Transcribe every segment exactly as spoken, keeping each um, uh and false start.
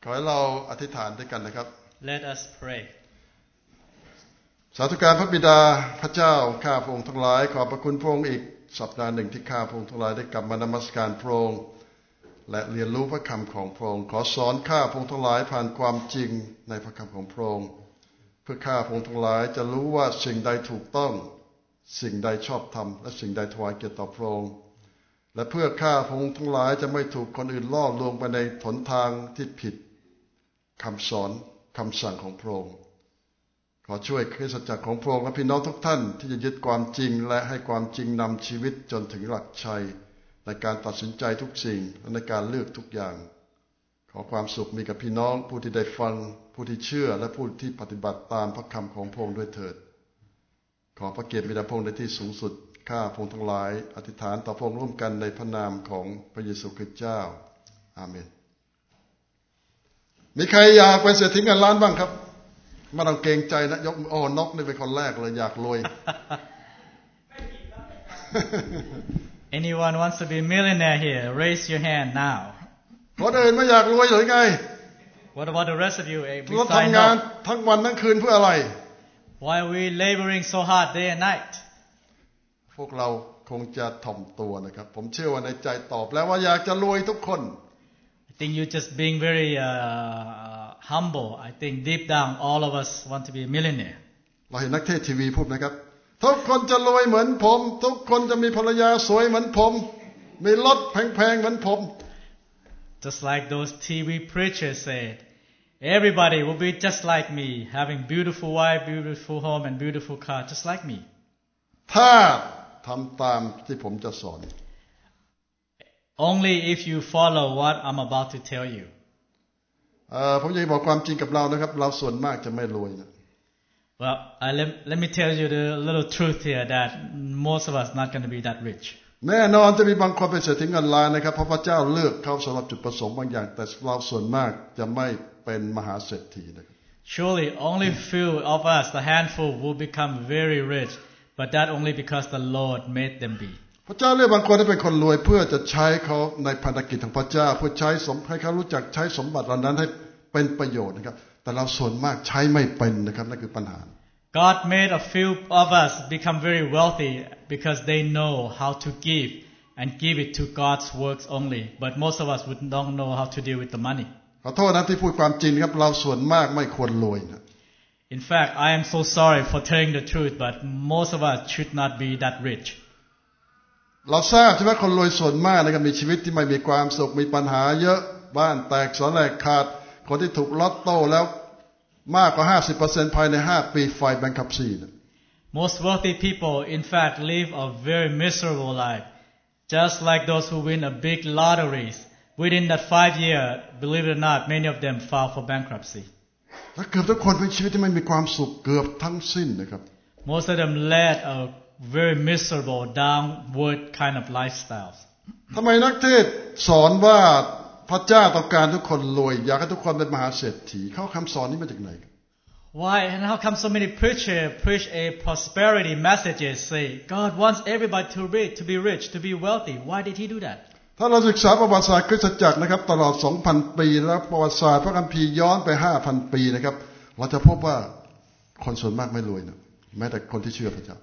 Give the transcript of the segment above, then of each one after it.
ขอให้เราอธิษฐานด้วยกันนะครับ Let us pray. สาธุการพระบิดาพระเจ้าข้าพระองค์ทั้งหลายขอบพระคุณพระองค์อีกสัปดาห์หนึ่งที่ข้าพระองค์ทั้งหลายได้กลับมานมัสการพระองค์และเรียนรู้พระคำของพระองค์ขอสอนข้าพระองค์ทั้งหลายผ่านความจริงในพระคำของพระองค์เพื่อข้าพระองค์ทั้งหลายจะรู้ว่าสิ่งใดถูกต้องสิ่งใดชอบธรรมและสิ่งใดถวายเกียรติต่อพระองค์และเพื่อข้าพระองค์ทั้งหลายจะไม่ถูกคนอื่นล่อลวงไปในหนทางที่ผิดคำสอนคำสั่งของพระองค์ขอช่วยคริสตจักรของพระองค์และพี่น้องทุกท่านที่จะยึดความจริงและให้ความจริงนำชีวิตจนถึงหลักชัยในการตัดสินใจทุกสิ่งและในการเลือกทุกอย่างขอความสุขมีกับพี่น้องผู้ที่ได้ฟังผู้ที่เชื่อและผู้ที่ปฏิบัติตามพระคำของพระองค์ด้วยเถิดขอพระเกียรติมีแด่พระองค์ในที่สูงสุดข้าพระองค์ทั้งหลายอธิษฐานต่อพระองค์ร่วมกันในพระนามของพระเยซูคริสต์เจ้าอาเมนมีใครอยากเป็นเศรษฐีเงินล้านบ้างครับไม่ต้องเกรงใจนะยกโอ้นกนี่เป็นคนแรกเลยอยากรวย Anyone wants to be a millionaire here? Raise your hand now. คนอื่นไม่อยากรวยหรือไง What about the rest of you? We เรา sign ทำงาน up. ทั้งวันทั้งคืนเพื่ออะไร Why are we laboring so hard day and night? พวกเราคงจะถ่อมตัวนะครับผมเชื่อว่าในใจตอบแล้วว่าอยากจะรวยทุกคน I think you're just being very uh, humble. I think deep down all of us want to be a millionaire. เราเห็นนักเทศทีวีพูดนะครับทุกคนจะรวยเหมือนผมทุกคนจะมีภรรยาสวยเหมือนผมมีรถแพงๆเหมือนผม Just like those ที วี preachers said, everybody will be just like me, having beautiful wife, beautiful home, and beautiful car, just like me. ถ้าทำตามที่ผมจะสอน Only if you follow what I'm about to tell you. เอ่อผมอยากบอกความจริงกับเรานะครับเราส่วนมากจะไม่รวยนะ Well, I, let, let me tell you the little truth here that most of us not going to be that rich. แน่นอนจะมีบางคนเป็นเศรษฐีเงินล้านนะครับเพราะพระเจ้าเลือกเขาสำหรับจุดประสงค์บางอย่างแต่เราส่วนมากจะไม่เป็นมหาเศรษฐีนะครับ Surely only few of us, the handful, will become very rich, but that only because the Lord made them be. พระเจ้าเลือกบางคนให้เป็นคนรวยเพื่อจะใช้เขาในภารกิจของพระเจ้าเพื่อใช้สมให้เขารู้จักใช้สมบัติเหล่านั้นให้เป็นประโยชน์นะครับแต่เราส่วนมากใช้ไม่เป็นนะครับนั่นคือปัญหา God made a few of us become very wealthy because they know how to give and give it to God's works only. But most of us would don't know how to deal with the money. ขอโทษนะที่พูดความจริงครับเราส่วนมากไม่ควรรวยนะ In fact, I am so sorry for telling the truth, but most of us should not be that rich. เราทราบใช่ไหมคนรวยส่วนมากนะครับมีชีวิตที่ไม่มีความสุขมีปัญหาเยอะบ้านแตกสลายขาดคนที่ถูกลอตโต้แล้วมากกว่า ห้าสิบเปอร์เซ็นต์ ภายในห้าปีไฟแบงคับซี Most wealthy people, in fact, live a very miserable life, just like those who win a big lotteries. Within that five year, believe it or not, many of them file for bankruptcy. และเกือบทุกคนเป็นชีวิตที่ไม่มีความสุขเกือบทั้งสิ้นนะครับ Most of them led a very miserable, downward kind of lifestyles. ทำไมนักเทศสอนว่าพระเจ้าต้องการทุกคนรวยอยากให้ทุกคนเป็นมหาเศรษฐีเขาคำสอนนี้มาจากไหน Why and how come so many preachers preach a prosperity messages say God wants everybody to be to be rich, to be wealthy? Why did He do that? ถ้าเราศึกษาประวัติศาสตร์คริสตจักรนะครับตลอด สองพัน ปีแล้วประวัติศาสตร์พระคัมภีร์ย้อนไป ห้าพัน ปีนะครับเราจะพบว่าคนส่วนมากไม่รวยนะแม้แต่คนที่เชื่อพระเจ้า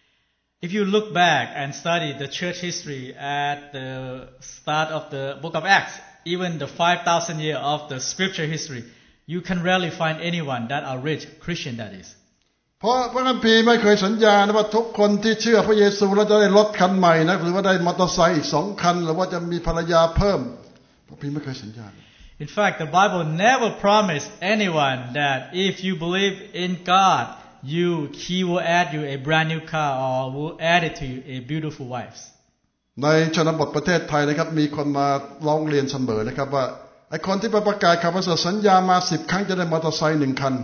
If you look back and study the church history at the start of the book of Acts, even the five thousand year of the scripture history, you can rarely find anyone that are rich, Christian that is. เพราะพระคัมภีร์ไม่เคยสัญญานะว่าทุกคนที่เชื่อพระเยซูแล้วจะได้รถคันใหม่นะหรือว่าได้มอเตอร์ไซค์อีกสองคันหรือว่าจะมีภรรยาเพิ่มพระคัมภีร์ไม่เคยสัญญา In fact, the Bible never promised anyone that if you believe in God, you He will add you a brand new car or will add it to you a beautiful wife. ในชนบทประเทศไทยนะครับมีคนมาร้องเรียนเสมอนะครับว่าไอ้คนที่ประกาศข่าวประเสริฐสัญญามาสิบครั้งจะได้มอเตอร์ไซค์หนึ่งคัน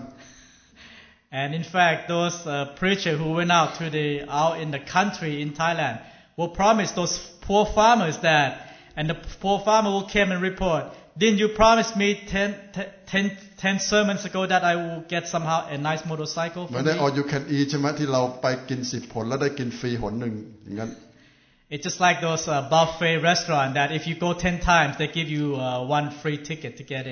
And in fact, those uh, preachers who went out to the out in the country in Thailand will promise those poor farmers that, and the poor farmer will come and report, didn't you promise me ten, ten, ten sermons ago that I will get somehow a nice motorcycle? เหมือนใน all you can eat ใช่ไหมที่เราไปกินสิบผลแล้วได้กินฟรีหนหนึ่งอย่างนั้น It's just like those uh, buffet restaurant that if you go ten times, they give you uh, one free ticket to get in.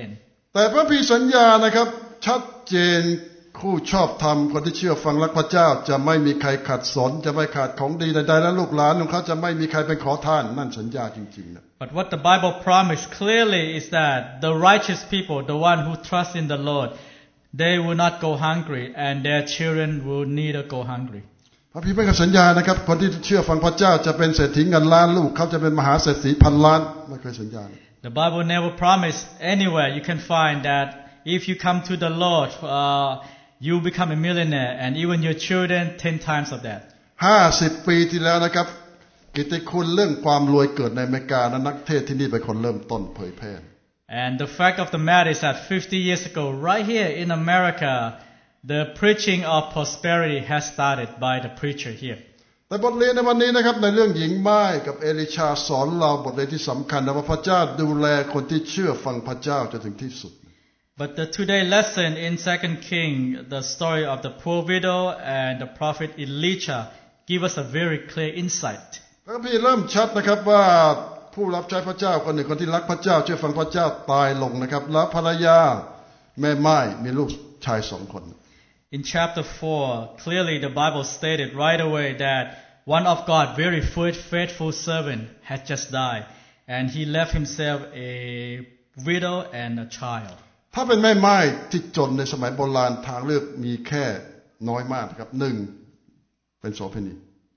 แต่พระพีสัญญานะครับชัดเจนคู่ชอบธรรมคนที่เชื่อฟังรักพระเจ้าจะไม่มีใครขัดสนจะไม่ขาดของดีใดๆและลูกหลานของเขาจะไม่มีใครเป็นขอทานนั่นสัญญาจริงๆนะ But what the Bible promised clearly is that the righteous people, the one who trust in the Lord, they will not go hungry and their children will neither go hungry. พระพีไม่กับสัญญานะครับคนที่เชื่อฟังพระเจ้าจะเป็นเศรษฐีเงินล้านลูกเขาจะเป็นมหาเศรษฐีพันล้านไม่เคยสัญญา The Bible never promised anywhere you can find that if you come to the Lord, uh, you become a millionaire and even your children ten times of that. ห้าสิบปีที่แล้วนะครับกิตติคุณเรื่องความรวยเกิดในอเมริกาและนักเทศที่นี่เป็นคนเริ่มต้นเผยแพร่ And the fact of the matter is that fifty years ago, right here in America, the preaching of prosperity has started by the preacher here. แต่บทเรียนในวันนี้นะครับในเรื่องหญิงม่ายกับเอลิชาสอนเราบทเรียนที่สำคัญนะว่าพระเจ้าดูแลคนที่เชื่อฟังพระเจ้าจนถึงที่สุด But the today lesson in Second King, the story of the poor widow and the prophet Elisha, give us a very clear insight. พระคัมภีร์เริ่มชัดนะครับว่าผู้รับใช้พระเจ้าคนหนึ่งคนที่รักพระเจ้าเชื่อฟังพระเจ้าตายลงนะครับแล้วภรรยาแม่ม่ายมีลูกชายสองคน In chapter four, clearly the Bible stated right away that one of God's very faithful servant had just died, and he left himself a widow and a child. ถ้าเป็นแม่ม่ายที่จนในสมัยโบราณทางเลือกมีแค่น้อยมากครับหนึ่งเป็นโสเภณี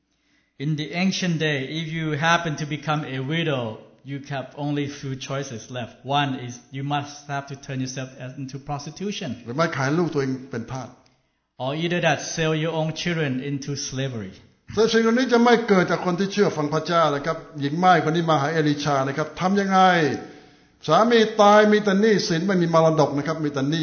In the ancient day, if you happen to become a widow, you have only few choices left. One is you must have to turn yourself into prostitution, หรือไม่ขายลูกตัวเองเป็นทาส or either that sell your own children into slavery. แต่สิ่งเหล่านี้จะไม่เกิดจากคนที่เชื่อฟังพระเจ้านะครับหญิงม่ายคนนี้มาหาเอลิชานะครับทำยังไงสามีตายมีแต่หนี้สินไม่มีมรดกนะครับมีแต่หนี้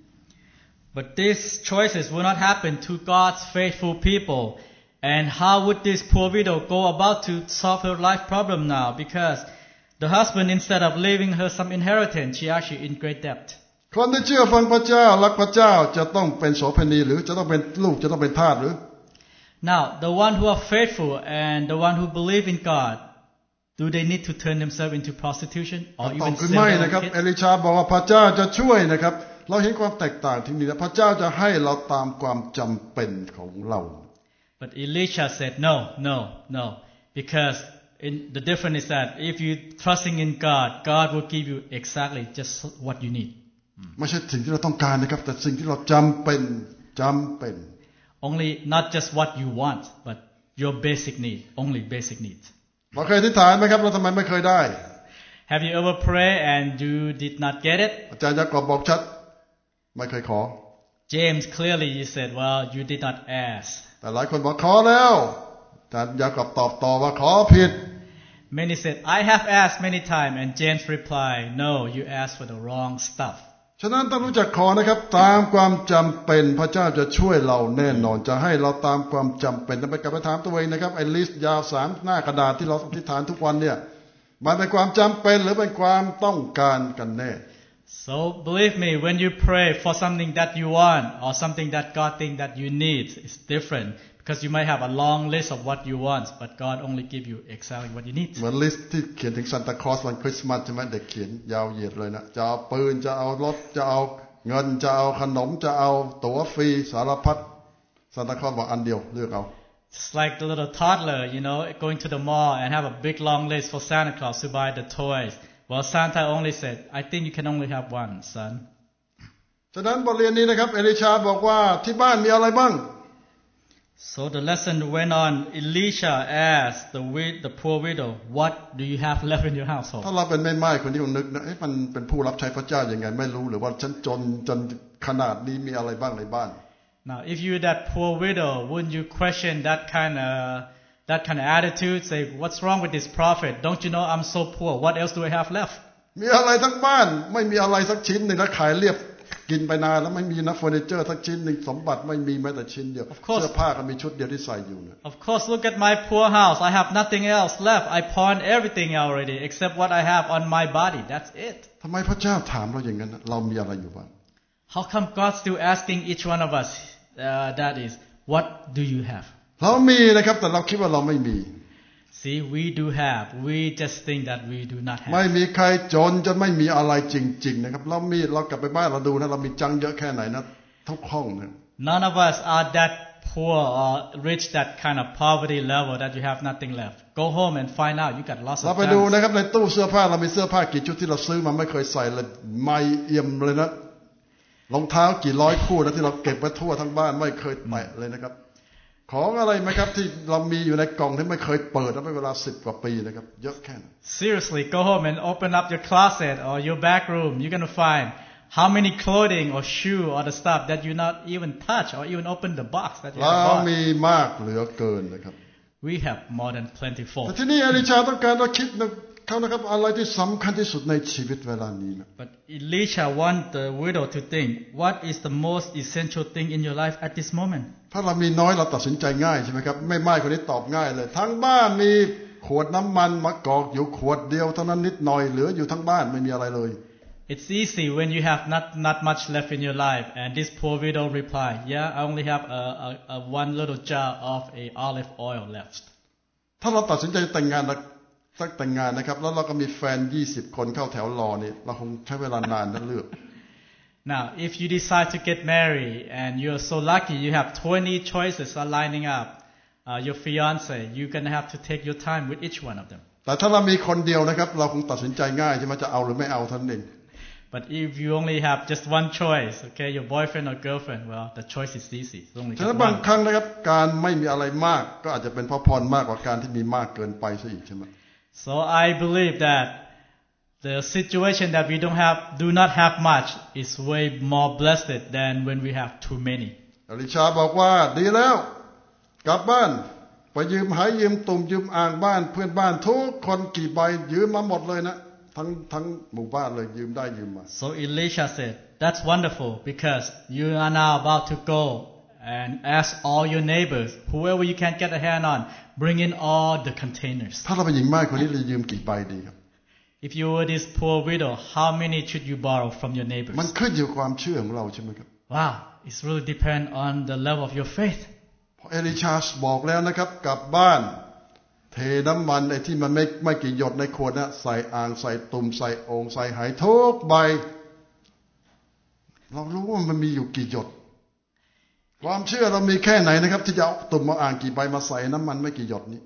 But these choices will not happen to God's faithful people. And how would this poor widow go about to solve her life problem now? Because the husband, instead of leaving her some inheritance, she actually in great debt. คนที่เชื่อฟังพระเจ้ารักพระเจ้าจะต้องเป็นโสเภณีหรือจะต้องเป็นลูกจะต้องเป็นทาสหรือ Now, the one who are faithful and the one who believe in God, do they need to turn themselves into prostitution or ตอบ even คือ sell ไม่ their นะครับ own เอ kids? ลิชาบอกว่าพระเจ้าจะช่วยนะครับเราเห็นความแตกต่างที่นี่นะพระเจ้าจะให้เราตามความจำเป็นของเรา But Elisha said, no, no, no. Because in, the difference is that if you trusting in God, God will give you exactly just what you need. ไม่ใช่สิ่งที่เราต้องการนะครับแต่สิ่งที่เราจำเป็นจำเป็น Only not just what you want, but your basic need, only basic needs. เราเคยอธิษฐานไหมครับเราทำไมไม่เคยได้ Have you ever prayed and you did not get it? อาจารย์ยากอบบอกชัดไม่เคยขอ James clearly you said, well, you did not ask. แต่หลายคนบอกขอแล้วอาจารย์ยากอบตอบต่อว่าขอผิด Many said, I have asked many times, and James replied, no, you asked for the wrong stuff. ฉะนั้นต้องรู้จักขอนะครับตามความจำเป็นพระเจ้าจะช่วยเราแน่นอนจะให้เราตามความจำเป็นต้องไปกลับไปถามตัวเองนะครับไอ้ลิสต์ยาวสามหน้ากระดาษที่เราอธิษฐานทุกวันเนี่ยมันเป็นความจำเป็นหรือเป็นความต้องการกันแน่ So believe me, when you pray for something that you want or something that God thinks that you need, it's different because you might have a long list of what you want, but God only give you exactly what you need. เหมือนลิสต์ที่เขียนถึงซานตาคลอสวันคริสต์มาสใช่ไหมเด็กเขียนยาวเหยียดเลยนะจะเอาปืนจะเอารถจะเอาเงินจะเอาขนมจะเอาตั๋วฟรีสารพัดซานตาคลอสบอกอันเดียวเลือกเอา It's like the little toddler, you know, going to the mall and have a big long list for Santa Claus to buy the toys. Well, Santa only said, I think you can only have one, son. ฉะนั้นบทเรียนนี้นะครับเอลิชาบอกว่าที่บ้านมีอะไรบ้าง So the lesson went on. Elisha asked the wid- the poor widow, what do you have left in your ถ้า household? เราเป็นแม่ไม้คนที่คงนึกนะเอ๊ะมันเป็นผู้รับใช้พระเจ้าอย่างไงไม่รู้หรือว่าฉันจนจนขนาดนี้มีอะไรบ้างในบ้าน Now, if you're that poor widow, wouldn't you question that kind of that kind of attitude? Say, what's wrong with this prophet? Don't you know I'm so poor? What else do I have left? มีอะไรทั้งบ้านไม่มีอะไรสักชิ้นหนึ่งแล้วขายเรียบกินไปนานแล้วไม่มีนะเฟอร์นิเจอร์สักชิ้นหนึ่งสมบัติไม่มีแม้แต่ชิ้นเดียว Of course. เสื้อผ้าก็มีชุดเดียวที่ใส่อยู่นะ Of course, look at my poor house. I have nothing else left. I pawned everything already except what I have on my body. That's it. ทำไมพระเจ้าถามเราอย่างนั้นนะเรามีอะไรอยู่บ้าง How come God's still asking each one of us, uh, that is, what do you have? เรามีนะครับแต่เราคิดว่าเราไม่มี See, we do have. We just think that we do not ไม่ have. มีใครจนจนไม่มีอะไรจริงๆนะครับเรามีเรากลับไปบ้านเราดูนะเรามีจังเยอะแค่ไหนนะทุกห้องนะ None of us are that poor or reach that kind of poverty level that you have nothing left. Go home and find out. You got lots เรา of ไปดูนะ chance. ครับในตู้เสื้อผ้าเรามีเสื้อผ้ากี่ชุดที่เราซื้อมาไม่เคยใส่เลยไม่เอี่ยมเลยนะรองเท้ากี่ร้อยคู่นะที่เราเก็บไว้ทั่วทั้งบ้านไม่เคยแตะเลยนะครับของอะไรไหมครับที่เรามีอยู่ในกล่องที่ไม่เคยเปิดมาเป็นเวลาสิบกว่าปีนะครับเยอะแค่ไหน Seriously, go home and open up your closet or your back room. You're gonna find how many clothing or shoe or the stuff that you not even touch or even open the box that you เรา have bought. มีมากเหลือเกินนะครับ We have more than plentiful. แต่ที่นี่เอลิชาต้องการเราคิดนะเขานะครับอะไรที่สำคัญที่สุดในชีวิตเวลานี้นะ But Elisha want the widow to think, what is the most essential thing in your life at this moment? ถ้าเรามีน้อยเราตัดสินใจง่ายใช่ไหมครับไม่ไม่คนนี้ตอบง่ายเลยทั้งบ้านมีขวดน้ำมันมะกอกอยู่ขวดเดียวเท่านั้นนิดหน่อยเหลืออยู่ทั้งบ้านไม่มีอะไรเลย It's easy when you have not, not much left in your life. And this poor widow replied, yeah, I only have a, a, a one little jar of a olive oil left. ถ้าเราตัดสินใจแต่งงานสักแต่งงานนะครับแล้วเราก็มีแฟนยี่สิบคนเข้าแถวรอนี่เราคงใช้เวลานานนั่นเลือก Now, if you decide to get married and you're so lucky you have twenty choices are lining up, uh, your fiance, you're going to have to take your time with each one of them. แต่ถ้าเรามีคนเดียวนะครับเราคงตัดสินใจง่ายใช่ไหมจะเอาหรือไม่เอาเท่านั้นเอง But if you only have just one choice, okay, your boyfriend or girlfriend, well, the choice is easy. It's only ฉะนั้น just บาง one. ครั้งนะครับการไม่มีอะไรมากก็อาจจะเป็นเพราะพรมากกว่าการที่มีมากเกินไปซะอีกใช่ไหม So I believe that the situation that we don't have, do not have much is way more blessed than when we have too many. อลิชาบอกว่าดีแล้วกลับบ้านไปยืมหายยืมตุ่มยืมอ่างบ้านเพื่อนบ้านทุกคนกี่ใบยืมมาหมดเลยนะทั้งทั้งหมู่บ้านเลยยืมได้ยืมมา So Elisha said, that's wonderful because you are now about to go and ask all your neighbors, whoever you can get a hand on, bring in all the containers. ถ้าเราเป็นหญิงม่ายคนนี้เรายืมกี่ใบดีครับ If you were this poor widow, how many should you borrow from your neighbors? มันขึ้นอยู่กับความเชื่อของเราใช่ไหมครับ Wow, it's really depend on the level of your faith. เพราะเอลิชาบอกแล้วนะครับกลับบ้านเทน้ำมันไอ้ที่มันไม่ไม่กี่หยดในขวดนะใส่อ่างใส่ตุ่มใส่โอ่งใส่ไหทุกใบเรารู้ว่ามันมีอยู่กี่หยดความเชื่อเรามีแค่ไหนนะครับที่จะเอาตุ่มมาอ่างกี่ใบมาใส่น้ำมันไม่กี่หยดนี้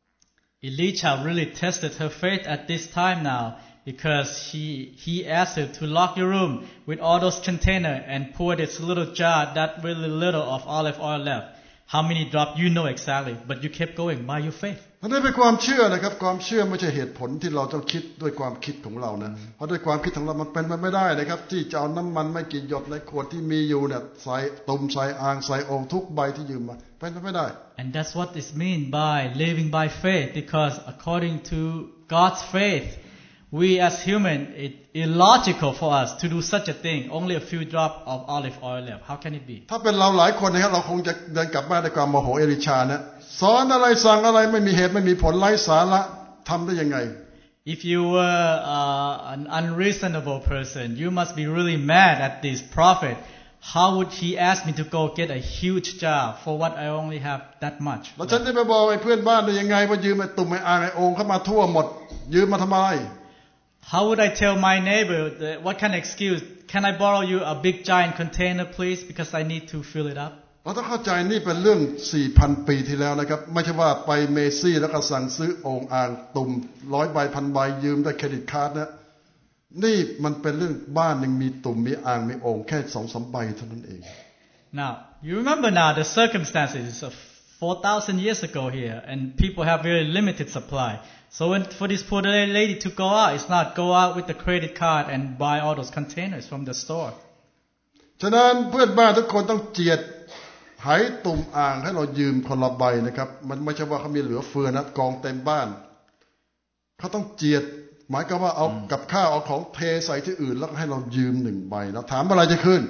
Elisha really tested her faith at this time now because he, he asked her to lock your room with all those containers and pour this little jar, that really little of olive oil left. How many dropped? You know exactly, but you kept going by your faith. นั่นเป็นความเชื่อนะครับความเชื่อไม่ใช่เหตุผลที่เราต้องคิดด้วยความคิดของเรานะเพราะด้วยความคิดของเรามันเป็นไปไม่ได้นะครับที่จะเอาน้ำมันไม่กี่หยดในขวดที่มีอยู่เนี่ยใส่ตุ่มใส่อ่างใส่โอ่งทุกใบที่ยืมมาเป็นไปไม่ได้ And that's what is mean by living by faith, because according to God's faith, we as human, it's illogical for us to do such a thing. Only a few drops of olive oil left. How can it be? ถ้าเป็นเราหลายคนนะครับเราคงจะเดินกลับบ้านด้วยความโมโหเอลิชานะสอนอะไรสั่งอะไรไม่มีเหตุไม่มีผลไร้สาระทำได้ยังไง If you were uh, an unreasonable person, you must be really mad at this prophet. How would he ask me to go get a huge jar for what I only have that much? แล้วฉันจะไปบอกไอ้เพื่อนบ้านได้ยังไงว่ายืมไอ้ตุ่มไอ้อ่างไอ้โอ่งเข้ามาทั่วหมดยืมมาทำไม How would I tell my neighbor that, what kind of excuse? Can I borrow you a big giant container, please, because I need to fill it up? เราต้องเข้าใจนี่เป็นเรื่อง สี่พัน ปีที่แล้วนะครับไม่ใช่ว่าไปเมซี่แล้วก็สั่งซื้อโอ่งอ่างตุ่มร้อยใบพันใบยืมได้เครดิตการ์ดนะนี่มันเป็นเรื่องบ้านหนึ่งมีตุ่มมีอ่างมีโอ่งแค่สองสามใบเท่านั้นเอง Now, you remember now the circumstances of four thousand years ago here, and people have very limited supply. So when, for this poor lady to go out, it's not go out with the credit card and buy all those containers from the store. ฉะนั้นเพื่อนบ้านทุกคนต้องเจียดไหตุ่มอ่างให้เรายืมคนละใบนะครับมันไม่ใช่ว่าเขามีเหลือเฟือนะกองเต็มบ้านเขาต้องเจียดหมายก็ว่าเอากับข้าวเอาของเทใส่ที่อื่นแล้วก็ให้เรายืมหนึ่งใบแล้วถามอะไรจะขึ้น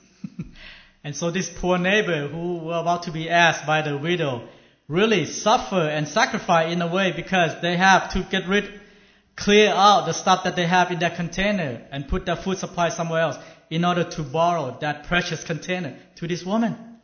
And so this poor neighbor who were about to be asked by the widow really suffer and sacrifice in a way because they have to get rid, clear out the stuff that they have in that container and put their food supply somewhere else in order to borrow that precious container to this woman.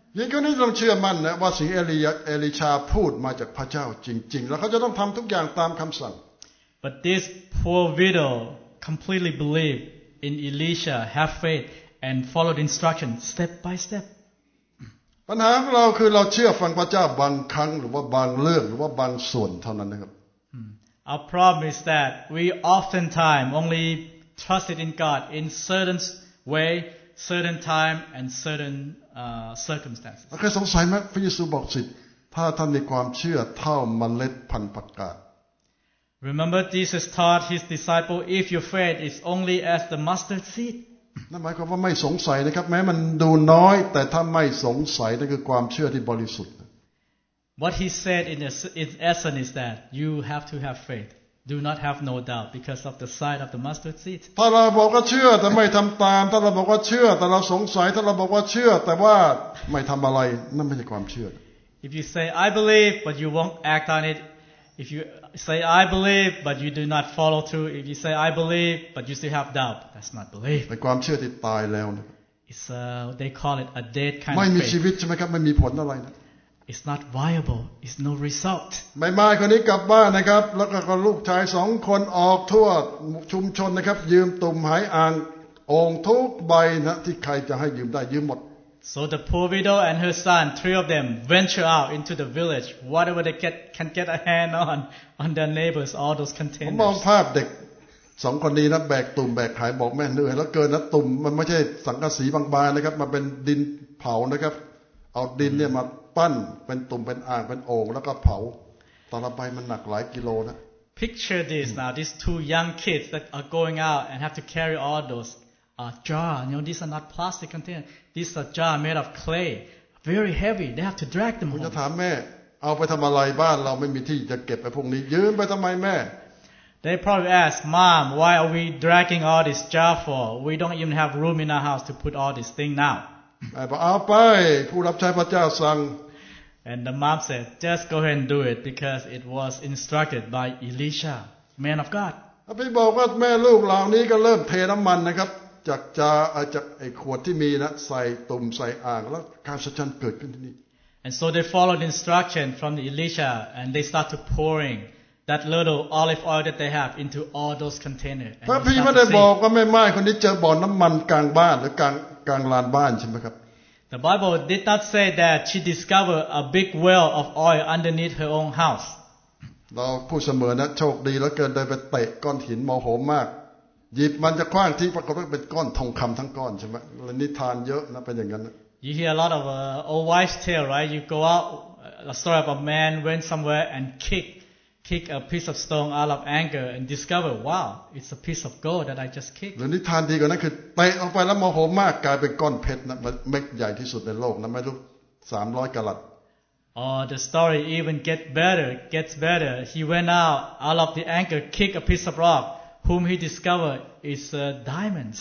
ยิ่งคนนี้ต้องเชื่อมั่นนะว่าสิ่งเอลียาเอลิชาพูดมาจากพระเจ้าจริงๆแล้วเขาจะต้องทำทุกอย่างตามคำสั่ง But this poor widow completely believed in Elisha, have faith, and followed instruction step by step. ปัญหาของเราคือเราเชื่อฟังพระเจ้าบางครั้งหรือว่าบางเรื่องหรือว่าบางส่วนเท่านั้นนะครับ Our problem is that we oftentimes only trusted in God in certain way, certain time, and certain uh, circumstances. เคยสงสัยไหมพระเยซูบอกสิถ้าท่านมีความเชื่อเท่าเมล็ดพันธุ์ผักกาด Remember, Jesus taught his disciple, if your faith is only as the mustard seed. นั่นหมายความว่าไม่สงสัยนะครับแม้มันดูน้อยแต่ถ้าไม่สงสัยนั่นคือความเชื่อที่บริสุทธิ์ What he said in essence is that you have to have faith. Do not have no doubt because of the size of the mustard seed. ถ้าเราบอกว่าเชื่อแต่ไม่ทำตามถ้าเราบอกว่าเชื่อแต่เราสงสัยถ้าเราบอกว่าเชื่อแต่ว่าไม่ทำอะไรนั่นไม่ใช่ความเชื่อ If you say I believe but you won't act on it, if you say I believe but you do not follow through, if you say I believe but you still have doubt, that's not belief. เป็นความเชื่อที่ตายแล้วนะ It's a, they call it a dead kind ไม่ of มีชีวิต faith. ใช่ไหมครับไม่มีผลอะไรนะ It's not viable. It's no result. แม่ไม้คนนี้กลับบ้านนะครับแล้วก็ลูกชายสองคนออกทั่วชุมชนนะครับยืมตุ่มหายอ่างโอ่งทุกใบนะที่ใครจะให้ยืมได้ยืมหมด So the poor widow and her son, three of them, venture out into the village, whatever they get, can get a hand on, on their neighbors, all those ผมมอง containers. ภาพเด็กสองคนนี้นะแบกตุ่มแบกหายบอกแม่เหนื่อยแล้วเกินนะตุ่มมันไม่ใช่สังกะสีบางๆนะครับมันเป็นดินเผานะครับเอาดินเนี่ยมาปั้นเป็นตุ่มเป็นอ่างเป็นโอ่งแล้วก็เผาแต่ละใบมันหนักหลายกิโลนะ Picture this now, these two young kids that are going out and have to carry all those uh, jars. You know, these are not plastic containers. These are jars made of clay, very heavy. They have to drag them คุณจะ home. ถามแม่เอาไปทำอะไรบ้านเราไม่มีที่จะเก็บไอ้พวกนี้ยืมไปทำไมแม่ They probably ask, Mom, why are we dragging all this jar for? We don't even have room in our house to put all this thing now. แม่บอกเอาไปผู้รับใช้พระเจ้าสั่ง And the mom said, just go ahead and do it because it was instructed by Elisha, man of God. ไปบอกว่าแม่ลูกเหล่านี้ก็เริ่มเทน้ำมันนะครับจากจาจากไอ้ขวดที่มีนะใส่ตุ่มใส่อ่างแล้วการสัจจันเกิดขึ้นที่นี่ And so they followed instruction from the Elisha and they started pouring that little olive oil that they have into all those containers. พระพี่ไม่ได้บอกว่าแม่ไม้คนนี้เจอบ่อน้ำมันกลางบ้านหรือกลางกลางลานบ้านใช่ไหมครับ The Bible did not say that she discovered a big well of oil underneath her own house. เราพูดเสมอนะโชคดีแล้วเกินเดินไปเตะก้อนหินโมโหมากหยิบมันจะคว้างทิ้งปรากฏว่าเป็นก้อนทองคำทั้งก้อนใช่ไหมนิทานเยอะนะเป็นอย่างนั้น You hear a lot of uh, old wives' tale, right? You go out, a story of a man went somewhere and kick, kick a piece of stone out of anger and discover, wow, it's a piece of gold that I just kicked. หรือนิทานดีกว่านั้นคือเตะออกไปแล้วโมโหมากกลายเป็นก้อนเพชรนะเม็ดใหญ่ที่สุดในโลกนะไม่รู้สามร้อยกะรัต Or the story even get better, gets better. He went out, out of the anger, kicked a piece of rock, whom he discovered is uh, diamonds,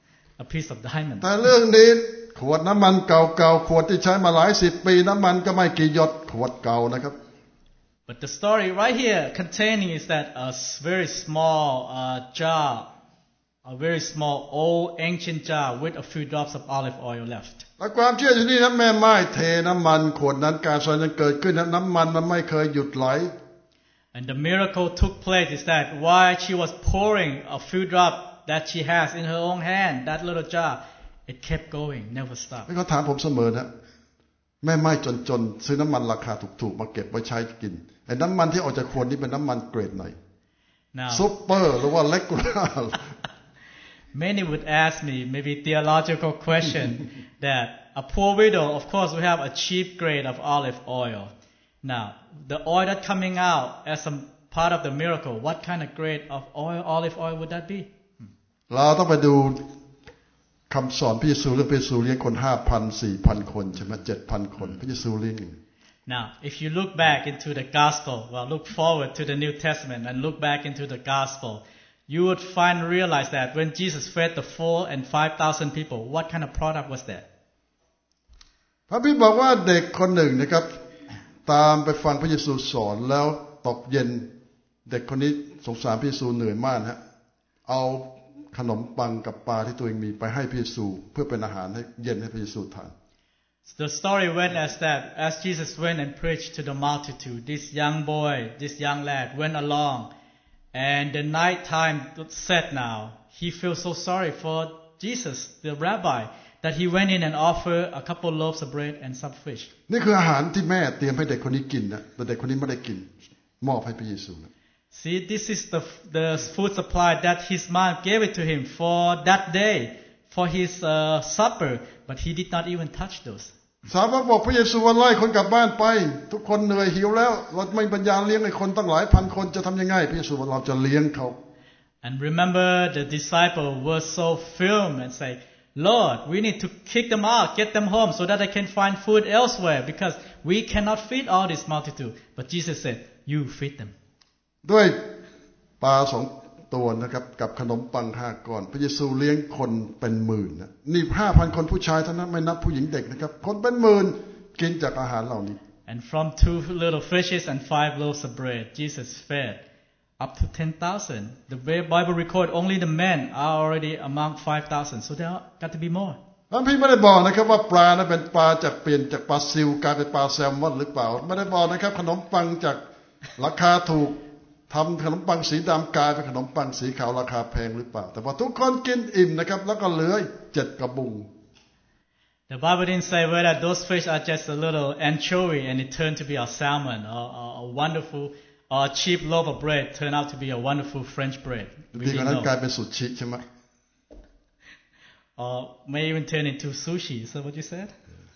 a piece of diamond. แต่เรื่องนี้ขวดน้ำมันเก่าๆขวดที่ใช้มาหลายสิบปีน้ำมันก็ไม่กี่หยดขวดเก่านะครับ But the story right here containing is that a very small uh, jar, a very small old ancient jar with a few drops of olive oil left. และความเชื่อที่นี่นะแม่ไม้เทน้ำมันขวดนั้นการสอนนั้นเกิดขึ้นนะน้ำมันมันไม่เคยหยุดไหล And the miracle took place is that while she was pouring a few drops that she has in her own hand, that little jar, it kept going, never stopped. เขาถามผมเสมอนะแม่ไม้จนๆซื้อน้ำมันราคาถูกๆมาเก็บไว้ใช้กินไอ้น้ำมันที่ออกจากขวดนี้เป็นน้ำมันเกรดไหน Now, ซุปเปอร์หรือว่าเลกูล่า many would ask me, maybe theological question, that a poor widow, of course, we have a cheap grade of olive oil. Now, the oil that coming out as a part of the miracle, what kind of grade of oil, olive oil would that be? เราต้องไปดูคำสอนพระเยซูเรื่องพระเยซูเลี้ยงคนห้าพันสี่พันคนใช่ไหมเจ็ดพันคนพระเยซูเลี้ยง Now, if you look back into the gospel, well, look forward to the New Testament and look back into the gospel, you would find realize that when Jesus fed the four and five thousand people, what kind of product was that? พระบิดาบอกว่าเด็กคนหนึ่งนะครับตามไปฟังพระเยซูสอนแล้วตกเย็นเด็กคนนี้สงสารพระเยซูเหนื่อยมากฮะเอาขนมปังกับปลาที่ตัวเองมีไปให้พระเยซูเพื่อเป็นอาหารให้เย็นให้พระเยซูทาน The story went as that as Jesus went and preached to the multitude, this young boy, this young lad went along, and the night time set now. He feels so sorry for Jesus, the rabbi, that he went in and offered a couple loaves of bread and some fish. นี่คืออาหารที่แม่เตรียมให้เด็กคนนี้กินนะแต่เด็กคนนี้ไม่ได้กินมอบให้พระเยซูนะ See, this is the the food supply that his mom gave it to him for that day, for his uh, supper, but he did not even touch those. สาวกบอกพระเยซูว่าไล่คนกลับบ้านไปทุกคนเหนื่อยหิวแล้วเราไม่มีปัญญาเลี้ยงไอ้คนตั้งหลายพันคนจะทำยังไงพระเยซูบอกเราจะเลี้ยงเขา And remember, the disciple was so firm and say, Lord, we need to kick them out, get them home so that they can find food elsewhere because we cannot feed all this multitude. But Jesus said, you feed them. ด้วยปลาสองตัวนะครับกับขนมปังห้าก้อนพระเยซูเลี้ยงคนเป็นหมื่นนะนี่ห้าพันคนผู้ชายเท่านั้นไม่นับผู้หญิงเด็กนะครับคนเป็นหมื่นกินจากอาหารเหล่านี้ And from two little fishes and five loaves of bread, Jesus fed up to ten thousand. The Bible record only the men are already among five thousand, so there got to be more. พระพี่ไม่ได้บอกนะครับว่าปลานั้นเป็นปลาจากเปลี่ยนจากปลาซิวกลายเป็นปลาแซลมอนหรือเปล่าไม่ได้บอกนะครับขนมปังจากราคาถูกทำขนมปังสีดำกลายเป็นขนมปังสีขาวราคาแพงหรือเปล่าแต่ว่าทุกคนกินอิ่มนะครับแล้วก็เหลือเจ็ดกระบุง The Bible didn't say whether those fish are just a little anchovy and it turned to be a salmon or, or a wonderful or a cheap loaf of bread turned out to be a wonderful French bread. We ดีกว่า didn't นั้น know. กลายเป็นสุชิใช่ไหม Or may even turn into sushi. Is that what you said?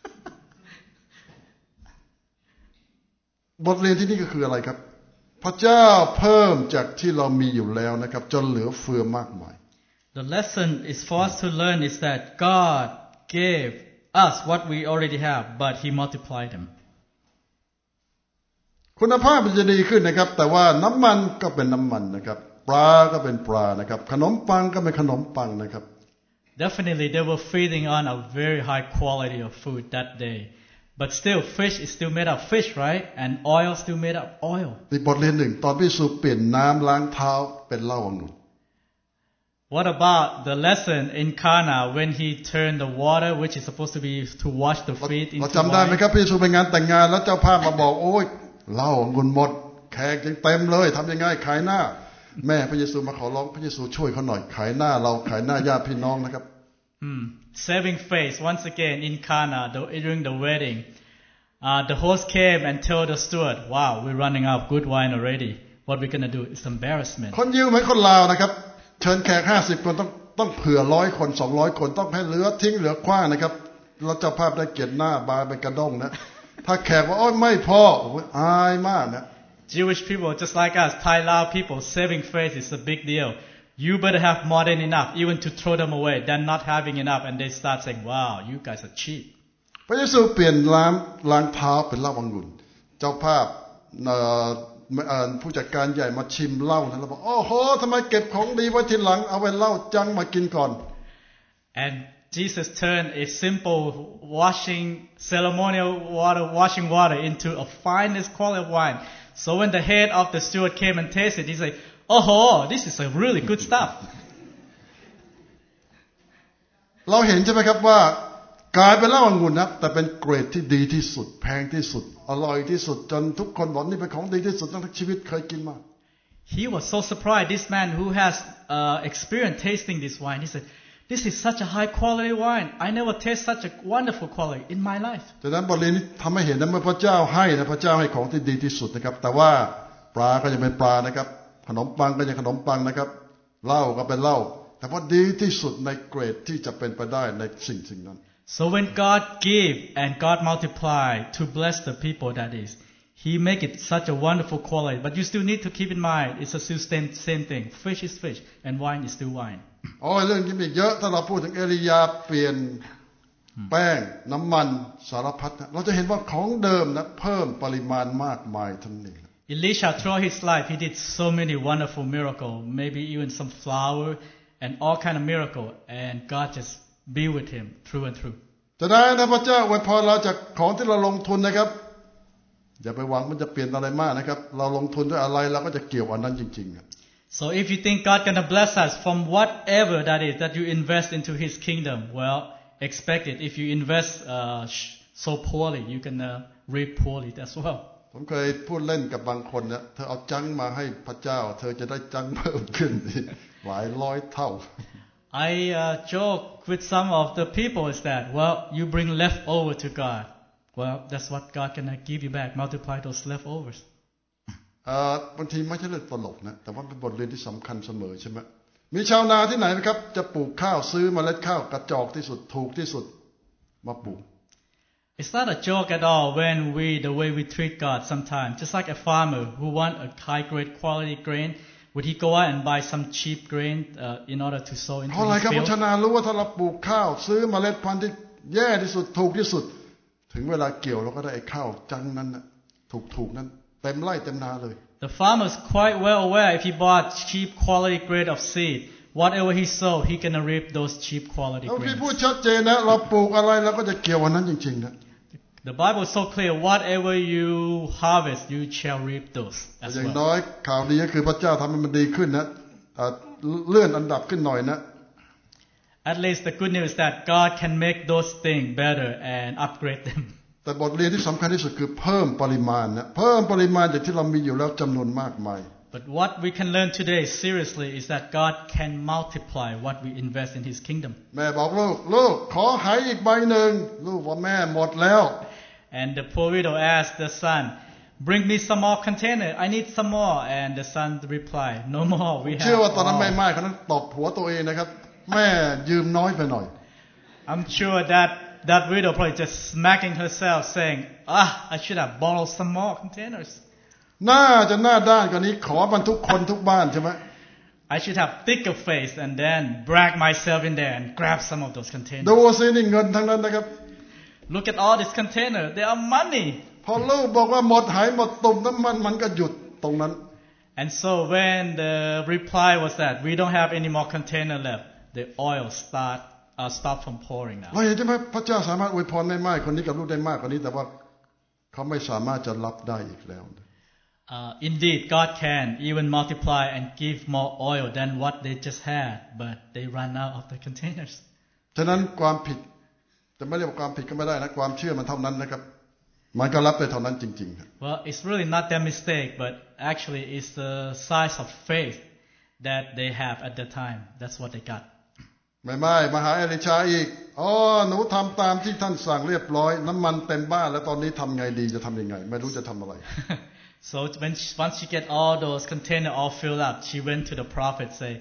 บทเรียนที่นี่ก็คืออะไรครับพระเจ้าเพิ่มจากที่เรามีอยู่แล้วนะครับจนเหลือเฟือมากมาย The lesson is for us to learn is that God gave us what we already have, but He multiplied them. คุณภาพมันจะดีขึ้นนะครับแต่ว่าน้ำมันก็เป็นน้ำมันนะครับปลาก็เป็นปลานะครับขนมปังก็เป็นขนมปังนะครับ Definitely, they were feeding on a very high quality of food that day. But still, fish is still made of fish, right? And oil still made of oil. อีกบทเรียนหนึ่งตอนพระเยซูเปลี่ยนน้ำล้างเท้าเป็นเหล้าองุ่น What about the lesson in Cana when he turned the water, which is supposed to be to wash the feet, เรา into จำได้ไหม wine? ครับพระเยซูไปงานแต่งงานแล้วเจ้าภาพมาบอกโอ้ยเหล้าองุ่นหมดแขกยังเต็มเลยทำยังไงขายหน้าแม่พระเยซูมาขอร้องพระเยซูช่วยเขาหน่อยขายหน้าเราขายหน้าญาติพี่น้องนะครับ Hmm. Saving face once again in Cana the, during the wedding. Uh, the host came and told the steward, "Wow, we're running out of good wine already. What we're gonna do? It's embarrassment." คนยิวเหมือนคนลาวนะครับเชิญแขกห้าสิบคนต้องต้องเผื่อร้อยคนสองร้อยคนต้องให้เหลือทิ้งเหลือคว้างนะครับแล้วเจ้าภาพได้เกียรติหน้าบานเป็นกระด้งนะถ้าแขกว่าโอ้ยไม่พออายมากนะ Jewish people, just like us, Thai Lao people, saving face is a big deal. You better have more than enough, even to throw them away, than not having enough, and they start saying, "Wow, you guys are cheap." พระเยซูเปลี่ยนล้างล้างเท้าเป็นเหล้าองุ่นเจ้าภาพผู้จัดการใหญ่มาชิมเหล้านะแล้วบอกโอ้โหทำไมเก็บของดีไว้ทีหลังเอาไว้เหล้าจังมากินก่อน And Jesus turned a simple washing ceremonial water washing water into a finest quality of wine. So when the head of the steward came and tasted, he said, "Oh, this is a really good stuff." เราเห็นใช่ไหมครับว่ากลายเป็นเหล้าองุ่นนะแต่เป็นเกรดที่ดีที่สุดแพงที่สุดอร่อยที่สุดจนทุกคนบอกนี่เป็นของดีที่สุดตั้งแต่ชีวิตเคยกินมา He was so surprised. This man who has uh, experience tasting this wine, he said, "This is such a high quality wine. I never taste such a wonderful quality in my life." ดังนั้นบทเรียนนี้ทำให้เห็นนะเมื่อพระเจ้าให้นะพระเจ้าให้ของที่ดีที่สุดนะครับแต่ว่าปลาก็ยังเป็นปลานะครับขนมปังก็ยังขนมปังนะครับเหล้าก็เป็นเหล้าแต่ว่าดีที่สุดในเกรดที่จะเป็นไปได้ในสิ่งสิ่งนั้น So when God gave and God multiplied to bless the people, that is, He make it such a wonderful quality. But you still need to keep in mind, it's a still same, same thing. Fish is fish, and wine is still wine. โอ้ยเรื่องนี้มีเยอะถ้าเราพูดถึงเอลียาเปลี่ยนแป้งน้ำมันสารพัดนะเราจะเห็นว่าของเดิมนะเพิ่มปริมาณมากมายทั้งนี้ Elisha, throughout his life, he did so many wonderful miracles, maybe even some flour and all kind of miracle, and God just be with him through and through. จะได้นะพระเจ้าอวยพรเราจากของที่เราลงทุนนะครับอย่าไปหวังมันจะเปลี่ยนอะไรมากนะครับเราลงทุนด้วยอะไรเราก็จะเกี่ยวอันนั้นจริงๆ So if you think God gonna bless us from whatever that is that you invest into His kingdom, well, expect it. If you invest uh, so poorly, you're gonna reap poorly as well. ผมเคยพูดเล่นกับบางคนนะเธอเอาจังมาให้พระเจ้าเธอจะได้จังเพิ่มขึ้นหลายร้อยเท่า I uh, joke with some of the people is that, well, you bring leftover to God. Well, that's what God gonna give you back. Multiply those leftovers. บางทีไม่ใช่เรื่องตลกนะแต่ว่าเป็นบทเรียนที่สำคัญเสมอใช่ไหมมีชาวนาที่ไหนไหมครับจะปลูกข้าวซื้อเมล็ดข้าวกระจอกที่สุดถูกที่สุดมาปลูก It's not a joke at all when we the way we treat God sometimes. Just like a farmer who want a high grade quality grain, would he go out and buy some cheap grain uh, in order to sow into เพราะอะไร his ครับ field? ชาวนารู้ว่าถ้าเราปลูกข้าวซื้อเมล็ดพันธุ์ที่แย่ที่สุดถูกที่สุดถึงเวลาเกี่ยวเราก็ได้ไอ้ข้าวจังนั้นนะถูกๆนั้นเต็มไร่เต็มนาเลย The farmer is quite well aware if he bought cheap quality grade of seed, whatever he sow, he gonna reap those cheap quality เราที่ grains. พูดชัดเจนนะเราปลูกอะไรเราก็จะเกี่ยววันนั้นจริงๆนะ The Bible is so clear. Whatever you harvest, you shall reap those อย่าง as น้อ well. ยข่าวดีก็คือพระเจ้าทำให้มันดีขึ้นนะเลื่อนอันดับขึ้นหน่อยนะ At least the good news is that God can make those things better and upgrade them. แต่บทเรียนที่สำคัญที่สุดคือเพิ่มปริมาณนะเพิ่มปริมาณจากที่เรามีอยู่แล้วจำนวนมากมาย But what we can learn today seriously is that God can multiply what we invest in His kingdom. แม่บอกลูกลูกขอหายอีกใบหนึ่งลูกว่าแม่หมดแล้ว And the poor widow asked the son, "Bring me some more container. I need some more." And the son replied, "No more. We เชื่อ have ว่าตอนนั้นแม่ all." ไม้เขานั้นตบหัวตัวเองนะครับแม่ยืมน้อยไปหน่อย I'm sure that that widow probably just smacking herself, saying, "Ah, I should have borrowed some more containers. น่าจะหน้าด้านกว่านี้ขอมันทุกคนทุกบ้านใช่ไหม I should have thicker face and then brag myself in there and grab some of those ดู containers. สินี่เงินทั้งนั้นนะครับ Look at all this container. They are money." พอลูกบอกว่าหมดหายหมดตุ่มน้ำมันมันก็หยุดตรงนั้น And so when the reply was that we don't have any more container left, the oil start uh, stop from pouring เรา now. เห็นใช่ไหมพระเจ้าสามารถอวยพรแม่ไม้คนนี้กับลูกได้มากกว่านี้แต่ว่าเขาไม่สามารถจะรับได้อีกแล้ว Uh, indeed, God can even multiply and give more oil than what they just had, but they run out of the containers. ฉะนั้นความผิดจะไม่เรียกว่าความผิดก็ไม่ได้นะความเชื่อมันเท่านั้นนะครับมันก็รับได้เท่านั้นจริงๆ Well, it's really not their mistake, but actually it's the size of faith that they have at the time. That's what they got. ไม่ไม่มาหาเอลิชาอีกอ๋อหนูทำตามที่ท่านสั่งเรียบร้อยน้ำมันเต็มบ้านแล้วตอนนี้ทำไงดีจะทำยังไงไม่รู้จะทำอะไร So when she, once she get all those containers all filled up, she went to the prophet say,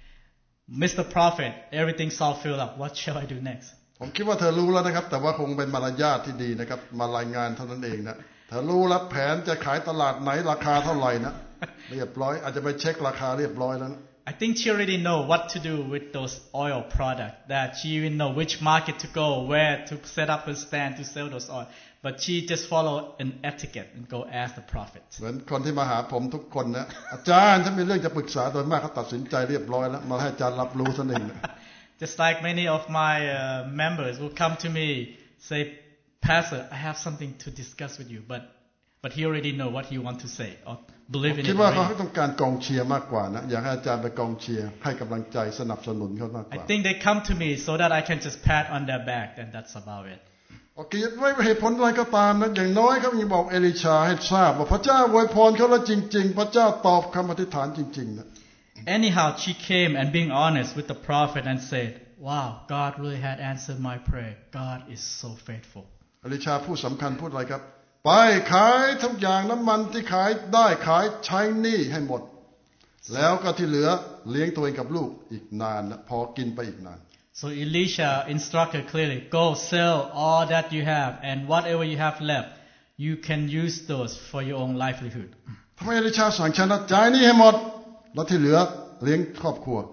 "Mister Prophet, everything's all filled up. What shall I do next?" ผมคิดว่าเธอรู้แล้วนะครับแต่ว่าคงเป็นมารยาทที่ดีนะครับมารายงานเท่านั้นเองนะเธอรู้แล้วแผนจะขายตลาดไหนราคาเท่าไหร่นะเรียบร้อยอาจจะไปเช็คราคาเรียบร้อยแล้วนะ I think she already know what to do with those oil products. That she even know which market to go, where to set up her stand to sell those oil. But she just follow an etiquette and go ask the prophet. เหมือนคนที่มาหาผมทุกคนนะอาจารย์ฉันมีเรื่องจะปรึกษาโดยมากเขาตัดสินใจเรียบร้อยแล้วมาให้อาจารย์รับรู้ซะเอง Just like many of my uh, members will come to me, say, "Pastor, I have something to discuss with you," but but he already know what he want to say or believe in คิ it ดว่าเขา already. ต้องการกองเชียร์มากกว่านะอยากให้อาจารย์ไปกองเชียร์ให้กำลังใจสนับสนุนเขามากก I ว่า think they come to me so that I can just pat on their back, and that's about it. โอเคไม่เหตุผลอะไรก็ตามนะอย่างน้อยเขามีบอกเอลิชาให้ทราบว่าพระเจ้าอวยพรเขาแล้วจริงๆพระเจ้าตอบคำอธิษฐานจริงๆนะ Anyhow, she came and being honest with the prophet and said, "Wow, God really had answered my prayer. God is so faithful." เอลิชาพูดสำคัญพูดอะไรครับไปขายทุกอย่างน้ำมันที่ขายได้ขายใช้หนี้ให้หมดแล้วก็ที่เหลือเลี้ยงตัวเองกับลูกอีกนานนะพอกินไปอีกนาน So Elisha instructed clearly, "Go sell all that you have, and whatever you have left, you can use those for your own livelihood." ทำไมเอลิชาสั่งฉันนะจ่ายหนี้ให้หมดแล้วที่เหลือเลี้ยงครอบครัว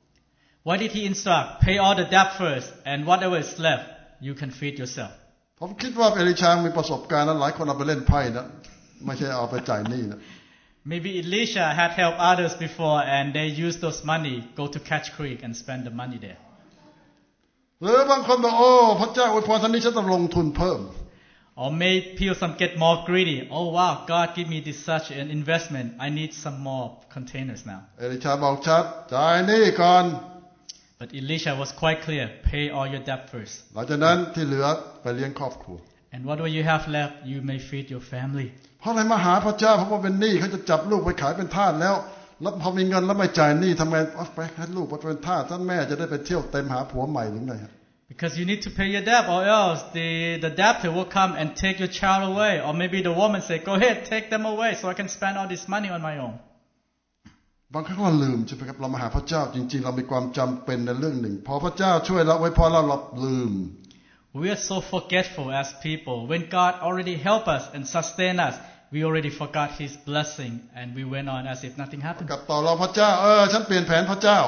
Why did he instruct? Pay all the debt first, and whatever is left, you can feed yourself. ผมคิดว่าเอลิชามีประสบการณ์นะหลายคนเอาไปเล่นไพ่นะไม่ใช่เอาไปจ่ายหนี้นะ Maybe Elisha had helped others before, and they used those money, go to Catch Creek and spend the money there. หรือบางคนบอกโอ้พระเจ้าอวยพรท่านนี้ฉันต้องลงทุนเพิ่ม Or maybe people some get more greedy. Oh wow, God give me this such an investment. I need some more containers now. เอลิชาบอกชัดจ่ายหนี้ก่อน But Elisha was quite clear. Pay all your debt first. หลังจากนั้นที่เหลือไปเลี้ยงครอบครัว And whatever you have left, you may feed your family. เพราะอะไรมาหาพระเจ้าเพราะว่าเป็นหนี้เขาจะจับลูกไปขายเป็นทาสแล้วแล้วพอมีเงินแล้วไม่จ่ายหนี้ทำไงเอาไปให้ลูกไปเป็นทาสท่านแม่จะได้ไปเที่ยวเต็มหาผัวใหม่หรือไง Because you need to pay your debt, or else the the debtor will come and take your child away, or maybe the woman say, "Go ahead, take them away, so I can spend all this money on my own." บางครั้งเราลืมใช่ไหมครับเรามาหาพระเจ้าจริงๆเรามีความจำเป็นในเรื่องหนึ่งพอพระเจ้าช่วยเราไว้พอเราหลับลืม We are so forgetful as people. When God already helped us and sustained us, we already forgot His blessing and we went on as if nothing happened. กับต่อรองพระเจ้าเออฉันเปลี่ยนแผนพระเจ้า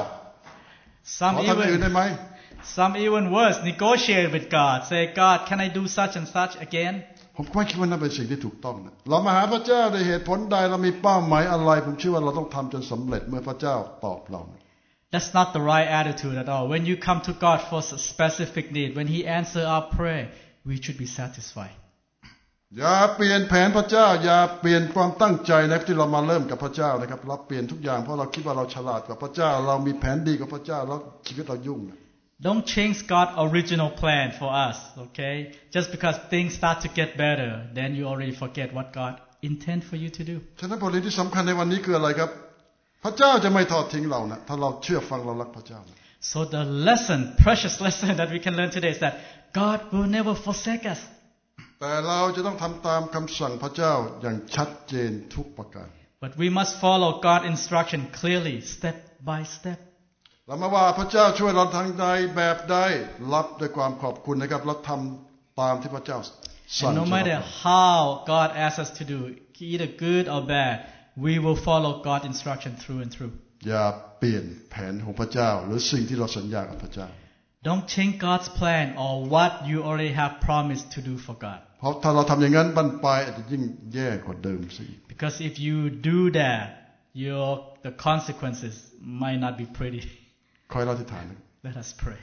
Some ขอทำอย่างอื่นได้ไหม even some even worse, negotiate with God. Say, God, can I do such and such again? ผมก็ไม่คิดว่านั่นเป็นสิ่งที่ถูกต้องนะเรามาหาพระเจ้าด้วยเหตุผลใดเรามีเป้าหมายอะไรผมเชื่อว่าเราต้องทำจนสำเร็จเมื่อพระเจ้าตอบเรา That's not the right attitude at all. When you come to God for a specific need, when He answers our prayer, we should be satisfied. อย่าเปลี่ยนแผนพระเจ้าอย่าเปลี่ยนความตั้งใจในที่เรามาเริ่มกับพระเจ้านะครับเราเปลี่ยนทุกอย่างเพราะเราคิดว่าเราฉลาดกว่าพระเจ้าเรามีแผนดีกว่าพระเจ้าแล้วชีวิตเรายุ่ง Don't change God's original plan for us, okay? Just because things start to get better, then you already forget what God intended for you to do. ฉะนั้นบทเรียนที่สำคัญในวันนี้คืออะไรครับพระเจ้าจะไม่ทอดทิ้งเรานะถ้าเราเชื่อฟังเรารักพระเจ้า So the lesson, precious lesson that we can learn today is that God will never forsake us. แต่เราจะต้องทำตามคำสั่งพระเจ้าอย่างชัดเจนทุกประการ But we must follow God's instruction clearly, step by step. เรามาว่าพระเจ้าช่วยเราทางใดแบบใดรับด้วยความขอบคุณนะครับเราทำตามที่พระเจ้าสั่ง And no matter how God asks us to do, either good or bad, we will follow God's instruction through and through. อย่าเปลี่ยนแผนของพระเจ้าหรือสิ่งที่เราสัญญากับพระเจ้า Don't change God's plan or what you already have promised to do for God. เพราะถ้าเราทำอย่างนั้นบั้นปลายอาจจะยิ่งแย่กว่าเดิมสิ Because if you do that, your the consequences might not be pretty. คอยเราที่ฐาน Let us pray.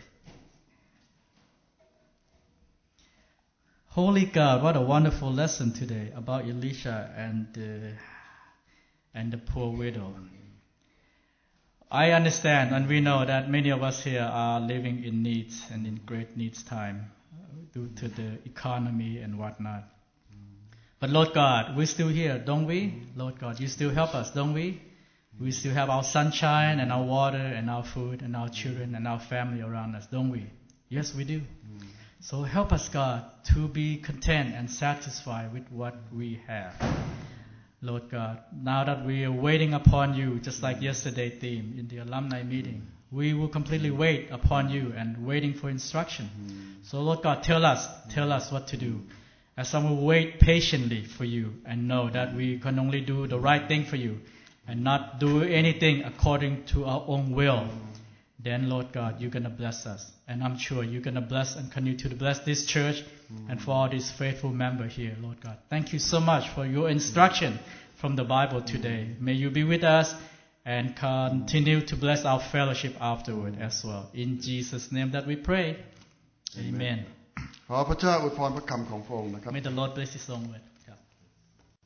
Holy God, what a wonderful lesson today about Elisha and the, and the poor widow. I understand and we know that many of us here are living in needs and in great needs time due to the economy and whatnot. But Lord God, we're still here, don't we? Lord God, you still help us, don't we? We still have our sunshine and our water and our food and our children and our family around us, don't we? Yes, we do. So help us, God, to be content and satisfied with what we have. Lord God, now that we are waiting upon you, just like yesterday's theme in the alumni meeting, we will completely wait upon you and waiting for instruction. So Lord God, tell us, tell us what to do. As some will wait patiently for you and know that we can only do the right thing for you and not do anything according to our own will. Then Lord God, you're going to bless us. And I'm sure you're going to bless and continue to bless this church and for all these faithful members here, Lord God. Thank you so much for your instruction from the Bible today. May you be with us and continue to bless our fellowship afterward as well. In Jesus' name that we pray. Amen. ขอพระเจ้าอวยพรพระคำของพระองค์นะครับ May the Lord bless His own word.